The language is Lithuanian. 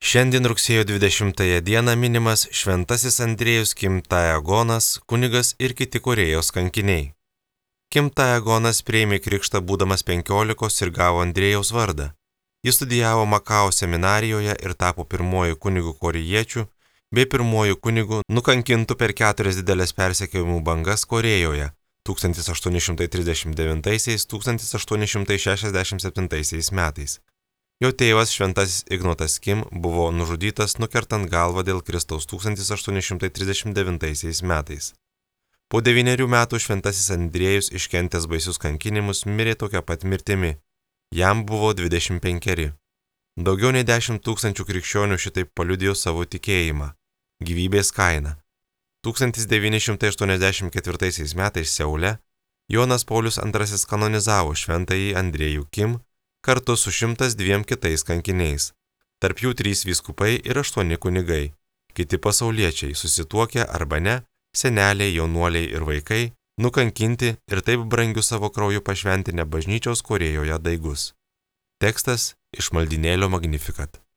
Šiandien rugsėjo 20 dieną minimas Šventasis Andriejus Kim Tae-agonas, kunigas ir kiti Korėjos kankiniai. Kim Tae-agonas priėmė krikštą būdamas 15 ir gavo Andriejaus vardą. Jis studijavo Makao seminarijoje ir tapo pirmuoju kunigu korėjiečiu bei pirmuoju kunigu nukankintų per 4 didelės persekiojimų bangas Korėjoje 1839–1867 metais. Jo tėvas Šventasis Ignotas Kim buvo nužudytas nukertant galvą dėl Kristaus 1839 metais. Po 9 metų Šventasis Andriejus iškentęs baisius kankinimus mirė tokia pat mirtimi. Jam buvo 25. Daugiau nei 10 000 krikščionių šitaip paliudijo savo tikėjimą. Gyvybės kaina. 1984 metais Seule Jonas Paulius II kanonizavo Šventąjį Andriejų Kim kartu su 102 kitais kankiniais. Tarp jų 3 vyskupai ir 8 kunigai. Kiti pasauliečiai, susituokę arba ne, seneliai, jaunuoliai ir vaikai, nukankinti ir taip brangiu savo krauju pašventinę bažnyčios Korėjoje daigus. Tekstas iš maldynėlio Magnificat.